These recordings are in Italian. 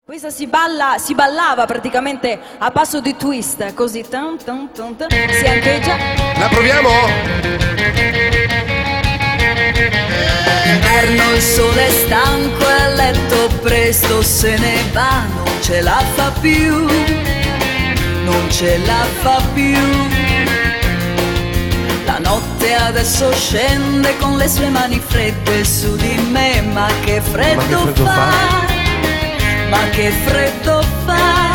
Questa si ballava praticamente a passo di twist, così si ancheggia. La proviamo? Inverno il sole è stanco e a letto presto se ne va, non ce la fa più, non ce la fa più. La notte adesso scende con le sue mani fredde su di me, ma che freddo fa. Ma che freddo fa,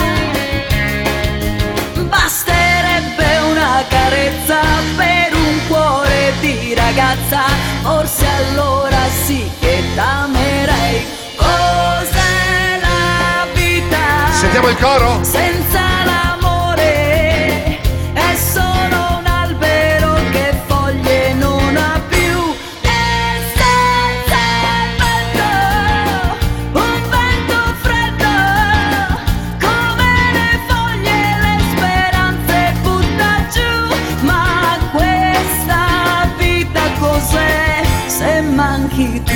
basterebbe una carezza per un cuore di ragazza, forse allora sì che t'amerei. Cos'è la vita? Sentiamo il coro? Senza l'amore è solo un albero che foglie non ha più. E senza il vento, un vento freddo, come le foglie le speranze butta giù. Ma questa vita cos'è se manchi tu?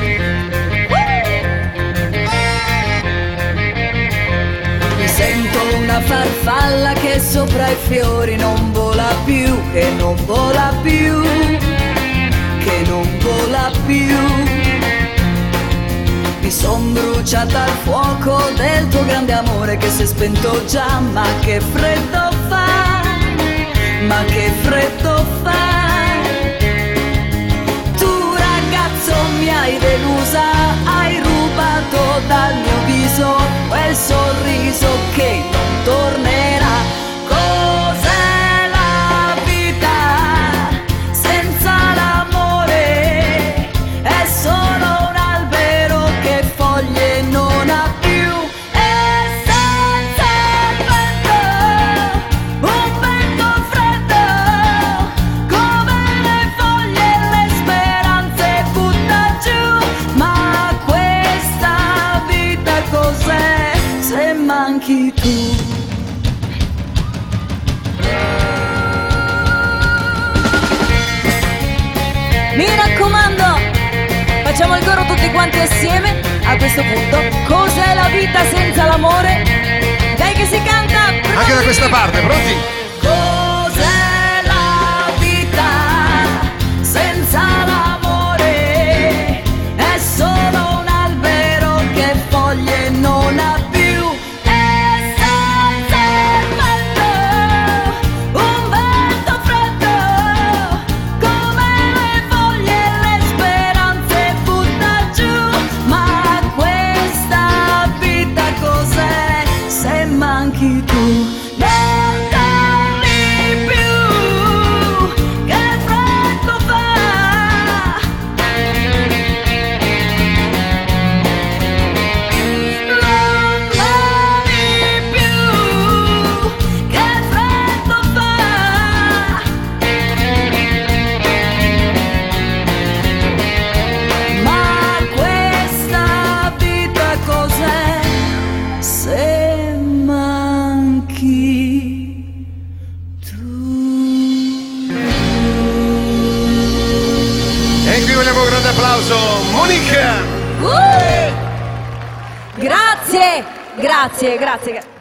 Sento una farfalla che sopra i fiori non vola più, che non vola più, che non vola più. Mi son bruciata al fuoco del tuo grande amore che si è spento già, ma che freddo fa, ma che freddo fa. Tu ragazzo mi hai delusa, hai rubato dal mio viso quel sorriso che non tornerà. Cos'è la vita senza l'amore? È solo un albero che foglie non ha più. E senza il vento, un vento freddo, come le foglie le speranze butta giù. Ma questa vita cos'è se manchi tu? Mi raccomando, facciamo il coro tutti quanti assieme a questo punto. Cos'è la vita senza l'amore? Dai che si canta! Pronti? Anche da questa parte, pronti? Cos'è la vita senza l'amore? È solo un albero che foglie non ha più. E senza il vento, un vento freddo, come le foglie le speranze butta giù. Ma questa vita cos'è se manchi tu? Non torni più, che freddo fa. Non torni più, che freddo fa. Ma questa vita cos'è se manchi tu? E qui vogliamo un grande applauso, Monica! Grazie, grazie, grazie.